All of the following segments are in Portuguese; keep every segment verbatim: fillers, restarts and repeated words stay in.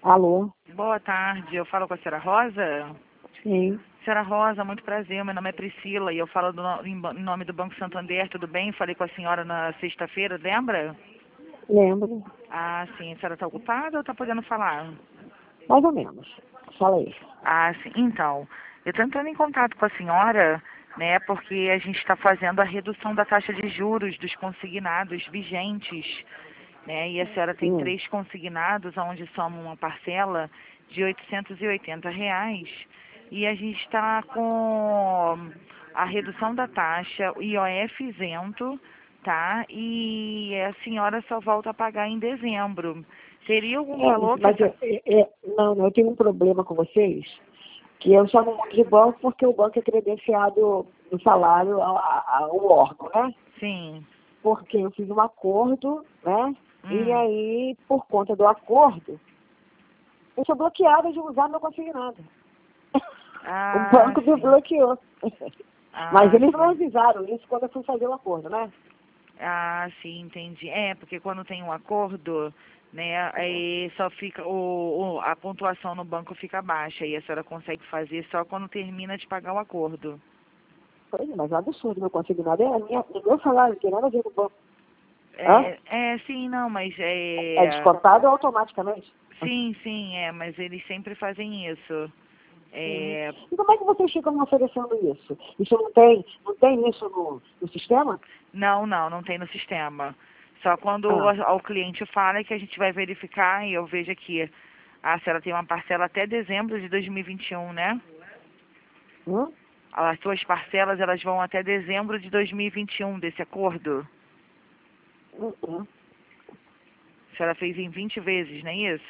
Alô? Boa tarde, eu falo com a senhora Rosa? Sim, Senhora Rosa, muito prazer, meu nome é Priscila e eu falo do no- em, ba- em nome do Banco Santander, tudo bem? Falei com a senhora na sexta-feira, lembra? lembro. Ah, sim, a senhora está ocupada ou está podendo falar? Mais ou menos. Fala aí. Ah, sim, então, eu estou entrando em contato com a senhora, né, porque a gente está fazendo a redução da taxa de juros dos consignados vigentes, né, e a senhora tem Hum. três consignados, onde soma uma parcela de oitocentos e oitenta reais, e a gente está com a redução da taxa, o I O F isento, tá, e a senhora só volta a pagar em dezembro. Teria algum valor É, que a mas senhora... é, é, é, não, não, eu tenho um problema com vocês, que eu só não mudo de banco porque o banco é credenciado no salário ao, ao órgão, né? Sim. Porque eu fiz um acordo, né? E Hum. aí, por conta do acordo, eu sou bloqueada de usar meu consignado. O Ah, banco me sim. bloqueou. Mas Ah, eles não sim. avisaram isso quando eu fui fazer o acordo, né? Ah, sim, entendi. É, porque quando tem um acordo, né, aí só fica, o, o- a pontuação no banco fica baixa e a senhora consegue fazer só quando termina de pagar o acordo. Pois é, mas é um absurdo, meu consignado é, a minha, é meu salário, não tem nada a ver com o banco. Hã? É, é, sim, não, mas É é... descontado automaticamente. Sim, sim, é, mas eles sempre fazem isso. Uhum. É, E como é que vocês ficam me oferecendo isso? Isso não tem, não tem isso no, no sistema? não, não, não tem no sistema. Só quando o, Ah, o cliente fala que a gente vai verificar e eu vejo aqui. Ah, se ela tem uma parcela até dezembro de dois mil e vinte e um, né? hum? As suas parcelas, elas vão até dezembro de dois mil e vinte e um desse acordo. Hum, hum, A senhora fez em vinte vezes, não é isso?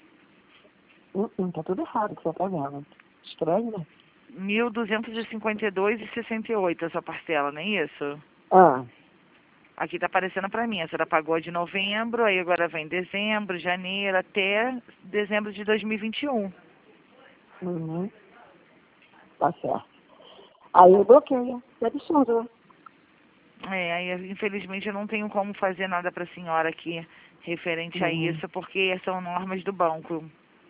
hum, hum, tá tudo errado que você tá vendo. Estranho, né? mil duzentos e cinquenta e dois e sessenta e oito a sua parcela, não é isso? Ah, Aqui tá aparecendo pra mim, a senhora pagou de novembro, aí agora vem dezembro, janeiro, até dezembro de dois mil e vinte e um. uhum, tá certo. Aí eu bloqueio. É absurdo, né? É, aí infelizmente eu não tenho como fazer nada pra senhora aqui referente a Uhum, isso, porque são normas do banco,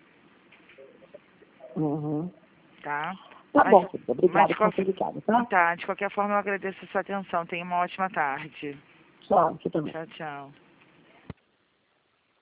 uhum. tá? Tá Mas, bom, querida. mas Obrigada de por qualquer, ter ligado, tá? tá, de qualquer forma eu agradeço a sua atenção. Tenha uma ótima tarde. Tchau, você também. Tchau, tchau.